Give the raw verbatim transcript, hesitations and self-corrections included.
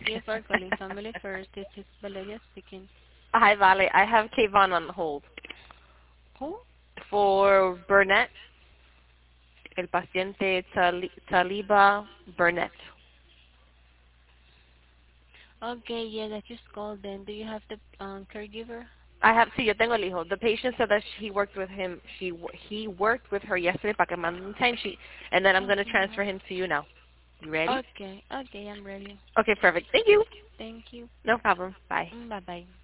you for calling Family First. This is Valeria speaking. Hi, Vale. I have Kayvon on hold. Who? For Burnett, el paciente Tali- Taliba Burnett. Okay, yes, I just called them. Do you have the um, caregiver? I have, sí, yo tengo el hijo. The patient said that he worked with him, she he worked with her yesterday para que mande un timesheet, and then I'm going to Okay. transfer him to you now. You ready? Okay, okay, I'm ready. Okay, perfect. Thank you. Thank you. No problem. Bye. Bye bye.